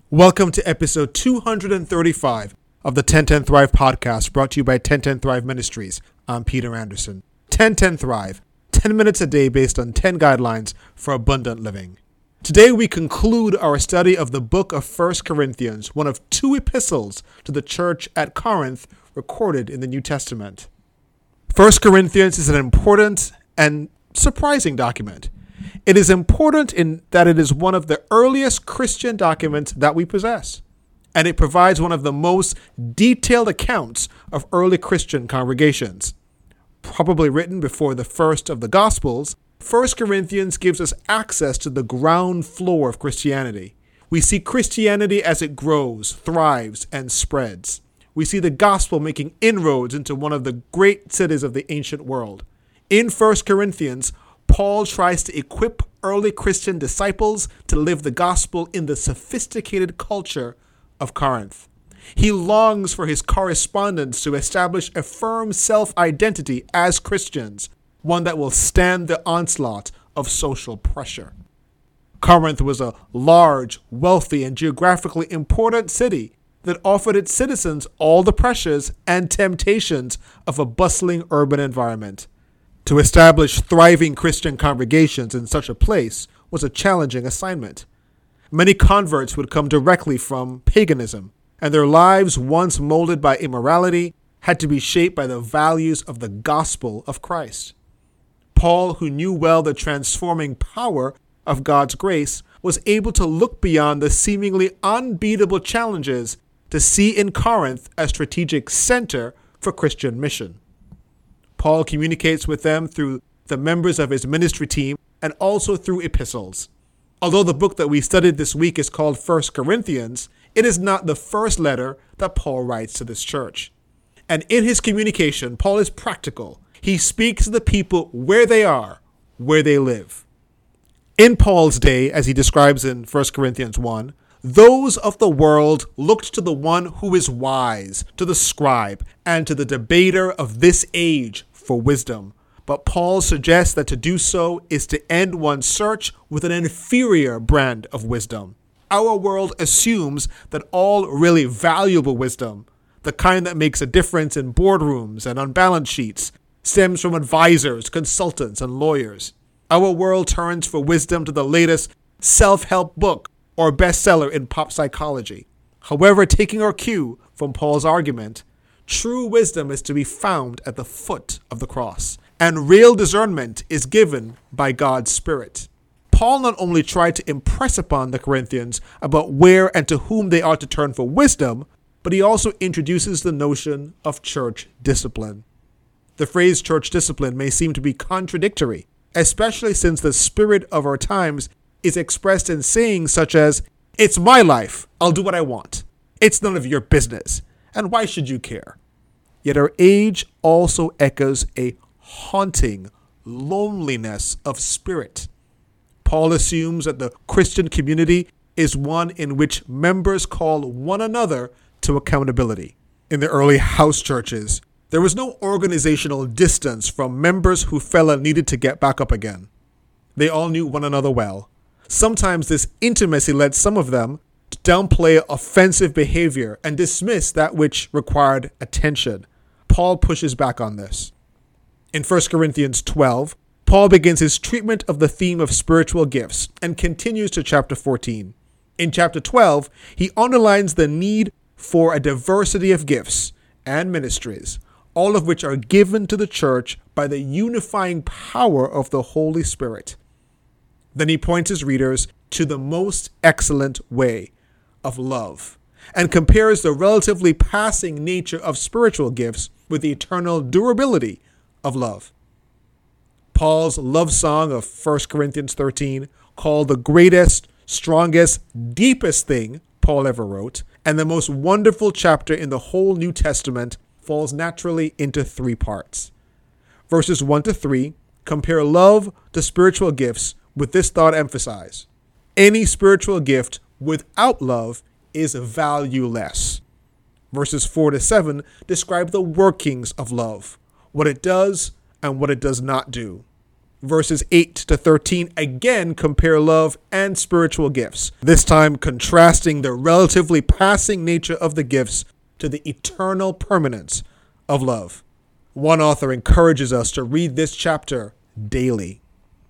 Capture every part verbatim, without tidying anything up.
Welcome to episode two hundred thirty-five of the ten ten Thrive podcast, brought to you by ten ten Thrive Ministries. I'm Peter Anderson. ten ten Thrive, ten minutes a day based on ten guidelines for abundant living. Today we conclude our study of the book of First Corinthians, one of two epistles to the church at Corinth recorded in the New Testament. First Corinthians is an important and surprising document. It is important in that it is one of the earliest Christian documents that we possess, and it provides one of the most detailed accounts of early Christian congregations. Probably written before the first of the Gospels, First Corinthians gives us access to the ground floor of Christianity. We see Christianity as it grows, thrives, and spreads. We see the gospel making inroads into one of the great cities of the ancient world. In First Corinthians, Paul tries to equip early Christian disciples to live the gospel in the sophisticated culture of Corinth. He longs for his correspondents to establish a firm self-identity as Christians, one that will stand the onslaught of social pressure. Corinth was a large, wealthy, and geographically important city that offered its citizens all the pressures and temptations of a bustling urban environment. To establish thriving Christian congregations in such a place was a challenging assignment. Many converts would come directly from paganism, and their lives, once molded by immorality, had to be shaped by the values of the gospel of Christ. Paul, who knew well the transforming power of God's grace, was able to look beyond the seemingly unbeatable challenges to see in Corinth a strategic center for Christian mission. Paul communicates with them through the members of his ministry team and also through epistles. Although the book that we studied this week is called First Corinthians, it is not the first letter that Paul writes to this church. And in his communication, Paul is practical. He speaks to the people where they are, where they live. In Paul's day, as he describes in First Corinthians one, those of the world looked to the one who is wise, to the scribe, and to the debater of this age for wisdom. But Paul suggests that to do so is to end one's search with an inferior brand of wisdom. Our world assumes that all really valuable wisdom, the kind that makes a difference in boardrooms and on balance sheets, stems from advisors, consultants, and lawyers. Our world turns for wisdom to the latest self-help book or bestseller in pop psychology. However, taking our cue from Paul's argument, true wisdom is to be found at the foot of the cross, and real discernment is given by God's Spirit. Paul not only tried to impress upon the Corinthians about where and to whom they ought to turn for wisdom, but he also introduces the notion of church discipline. The phrase church discipline may seem to be contradictory, especially since the spirit of our times is expressed in sayings such as, "It's my life, I'll do what I want. It's none of your business, and why should you care?" Yet our age also echoes a haunting loneliness of spirit. Paul assumes that the Christian community is one in which members call one another to accountability. In the early house churches, there was no organizational distance from members who fell and needed to get back up again. They all knew one another well. Sometimes this intimacy led some of them to downplay offensive behavior and dismiss that which required attention. Paul pushes back on this. In First Corinthians twelve, Paul begins his treatment of the theme of spiritual gifts and continues to chapter fourteen. In chapter twelve, he underlines the need for a diversity of gifts and ministries, all of which are given to the church by the unifying power of the Holy Spirit. Then he points his readers to the most excellent way of love and compares the relatively passing nature of spiritual gifts with the eternal durability of love. Paul's love song of First Corinthians thirteen, called the greatest, strongest, deepest thing Paul ever wrote, and the most wonderful chapter in the whole New Testament, falls naturally into three parts. Verses one to three compare love to spiritual gifts with this thought emphasized: any spiritual gift without love is valueless. Verses four to seven describe the workings of love, what it does and what it does not do. Verses eight to thirteen again compare love and spiritual gifts, this time contrasting the relatively passing nature of the gifts to the eternal permanence of love. One author encourages us to read this chapter daily.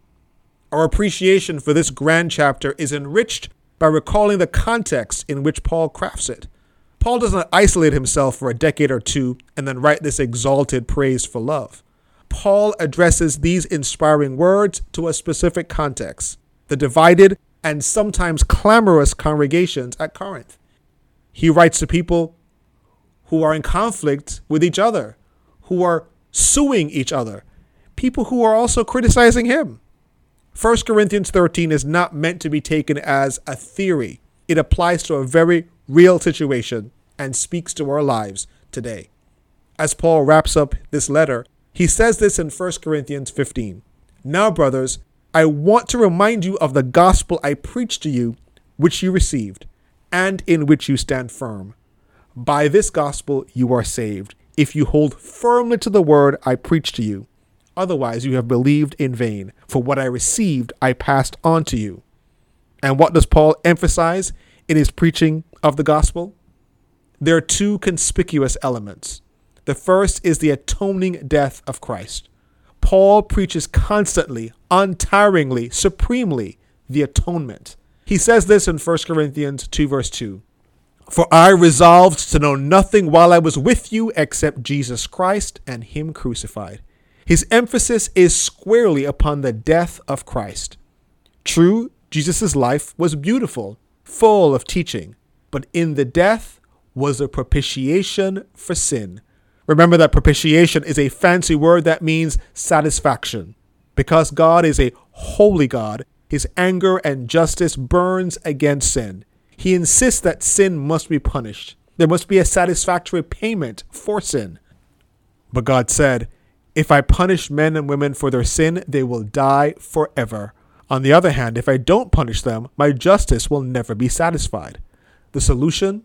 Our appreciation for this grand chapter is enriched by recalling the context in which Paul crafts it. Paul does not isolate himself for a decade or two and then write this exalted praise for love. Paul addresses these inspiring words to a specific context, the divided and sometimes clamorous congregations at Corinth. He writes to people who are in conflict with each other, who are suing each other, people who are also criticizing him. First Corinthians thirteen is not meant to be taken as a theory. It applies to a very real situation and speaks to our lives today. As Paul wraps up this letter, he says this in First Corinthians fifteen. Now, brothers, I want to remind you of the gospel I preached to you, which you received, and in which you stand firm. By this gospel you are saved, if you hold firmly to the word I preached to you. Otherwise you have believed in vain, for what I received I passed on to you. And what does Paul emphasize in his preaching of the gospel? There are two conspicuous elements. The first is the atoning death of Christ. Paul preaches constantly, untiringly, supremely the atonement. He says this in First Corinthians two verse two. For I resolved to know nothing while I was with you except Jesus Christ and him crucified. His emphasis is squarely upon the death of Christ. True, Jesus' life was beautiful, full of teaching, but in the death was a propitiation for sin. Remember that propitiation is a fancy word that means satisfaction. Because God is a holy God, his anger and justice burns against sin. He insists that sin must be punished. There must be a satisfactory payment for sin. But God said, if I punish men and women for their sin, they will die forever. On the other hand, if I don't punish them, my justice will never be satisfied. The solution?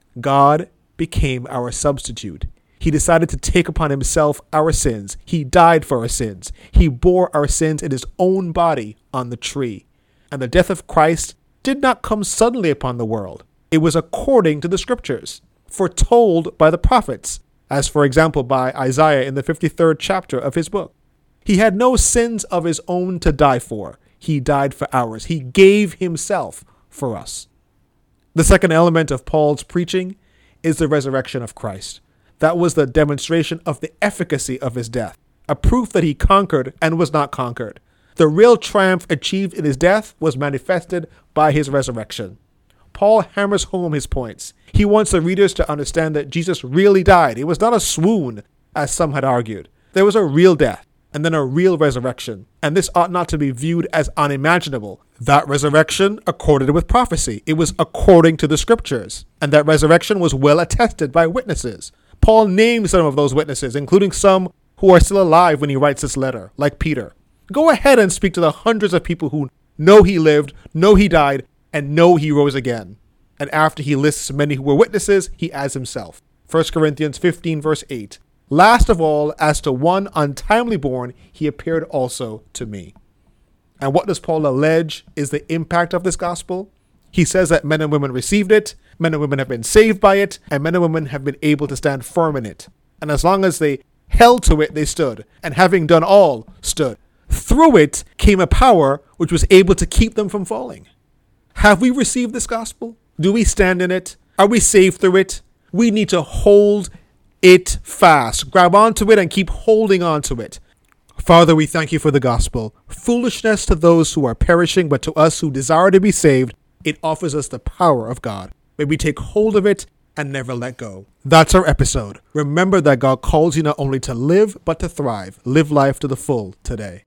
God became our substitute. He decided to take upon himself our sins. He died for our sins. He bore our sins in his own body on the tree. And the death of Christ did not come suddenly upon the world. It was according to the scriptures, foretold by the prophets, as for example by Isaiah in the fifty-third chapter of his book. He had no sins of his own to die for. He died for ours. He gave himself for us. The second element of Paul's preaching is the resurrection of Christ. That was the demonstration of the efficacy of his death, a proof that he conquered and was not conquered. The real triumph achieved in his death was manifested by his resurrection. Paul hammers home his points. He wants the readers to understand that Jesus really died. It was not a swoon, as some had argued. There was a real death and then a real resurrection, and this ought not to be viewed as unimaginable. That resurrection accorded with prophecy. It was according to the scriptures, and that resurrection was well attested by witnesses. Paul names some of those witnesses, including some who are still alive when he writes this letter, like Peter. Go ahead and speak to the hundreds of people who know he lived, know he died, and know he rose again. And after he lists many who were witnesses, he adds himself. First Corinthians fifteen verse eight. Last of all, as to one untimely born, he appeared also to me. And what does Paul allege is the impact of this gospel? He says that men and women received it, men and women have been saved by it, and men and women have been able to stand firm in it. And as long as they held to it, they stood, and having done all, stood. Through it came a power which was able to keep them from falling. Have we received this gospel? Do we stand in it? Are we saved through it? We need to hold it fast. Grab onto it and keep holding on to it. Father, we thank you for the gospel. Foolishness to those who are perishing, but to us who desire to be saved, it offers us the power of God. May we take hold of it and never let go. That's our episode. Remember that God calls you not only to live, but to thrive. Live life to the full today.